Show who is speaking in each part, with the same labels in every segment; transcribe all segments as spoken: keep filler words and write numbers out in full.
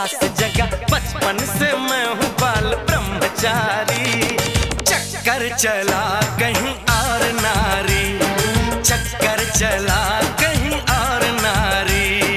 Speaker 1: प्यास जगा, बचपन से मैं हूँ बाल ब्रह्मचारी। चक्कर चला कहीं और नारी, चक्कर चला कहीं और नारी।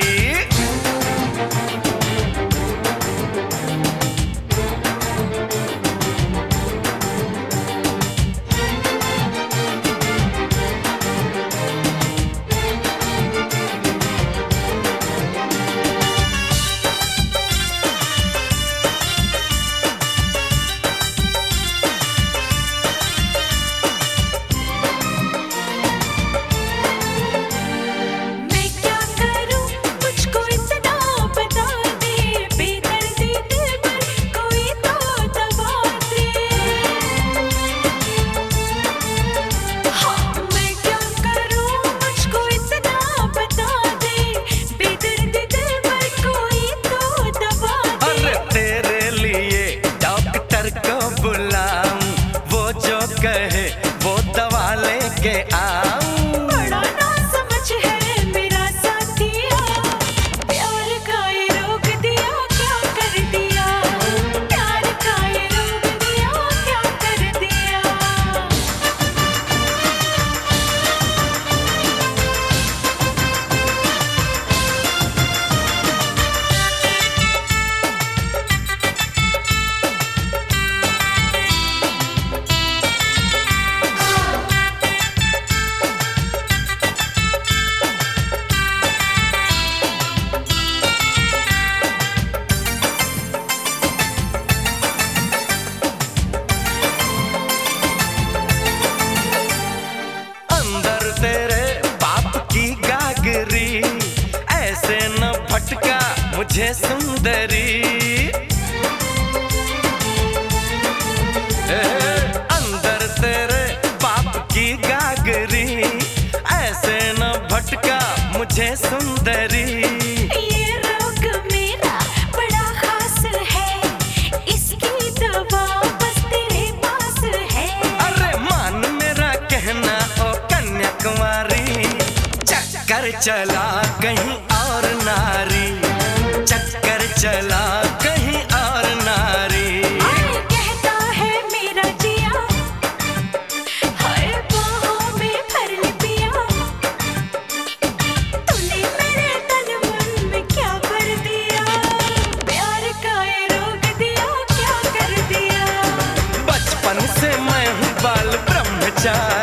Speaker 1: कहे वो दवा लेके आऊं।
Speaker 2: बड़ा ना समझ है मेरा साथिया, प्यार का ये रोग दिया क्या कर दिया, प्यार का ये रोग दिया क्या कर दिया।
Speaker 1: ऐसे न भटका मुझे सुंदरी, अंदर तेरे बाप की गागरी। ऐसे न भटका मुझे सुंदरी।
Speaker 2: ये रोग मेरा बड़ा खास है, इसकी दवा बस तेरे पास है।
Speaker 1: अरे मान मेरा कहना ओ कन्याकुमारी, चक्कर चला कहीं और नारी, चक्कर चला कहीं और नारी।
Speaker 2: कहता है मेरा जिया, हाय बाहों में भर ले पिया, तूने मेरे तन मन में क्या भर दिया, प्यार का ये रोग दिया क्या कर दिया।
Speaker 1: बचपन से मैं हूँ बाल ब्रह्मचारी।